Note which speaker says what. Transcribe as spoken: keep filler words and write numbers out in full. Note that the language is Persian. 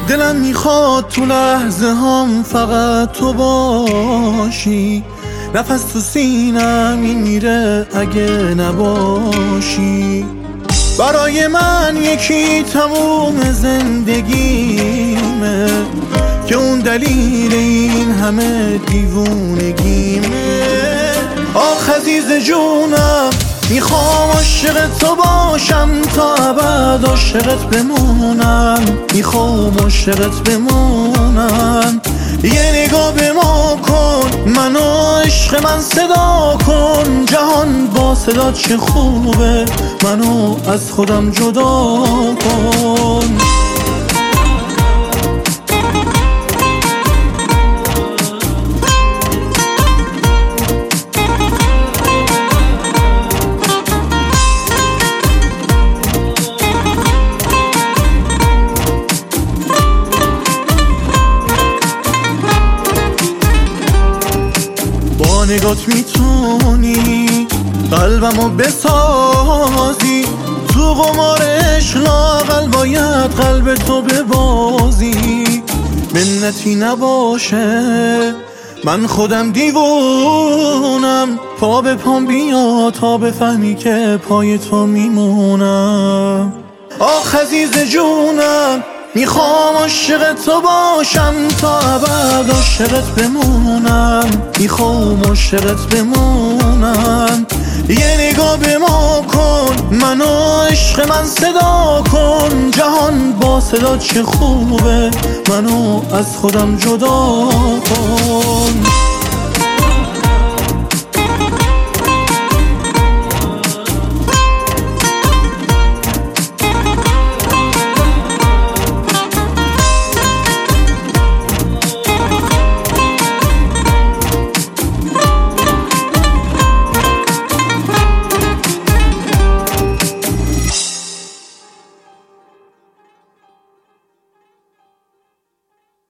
Speaker 1: دلم میخواد تو لحظه هم فقط تو باشی، نفس تو سینم میمیره اگه نباشی. برای من یکی تموم زندگیمه که اون دلیل این همه دیوونگیمه. آخ عزیز جونم میخوام عاشق تو باشم تا ابد عاشقت بمونم، میخوام عاشقت بمونم. یه نگاه به ما کن، منو عشق من صدا کن، جهان با صدا چه خوبه، منو از خودم جدا کن. با نگات میتونی قلبمو بسازی، تو قمار عشق لااقل باید قلب تو ببازی. منتی نباشه من خودم دیوونم، پا به پام بیا تا بفهمی که پای تو میمونم. آخ عزیز جونم میخوام عاشق تو باشم تا ابد عاشقت بمونم، میخوام عاشقت بمونم. یه نگاه به ما کن، منو عشق من صدا کن، جهان با صدا چه خوبه، منو از خودم جدا کن.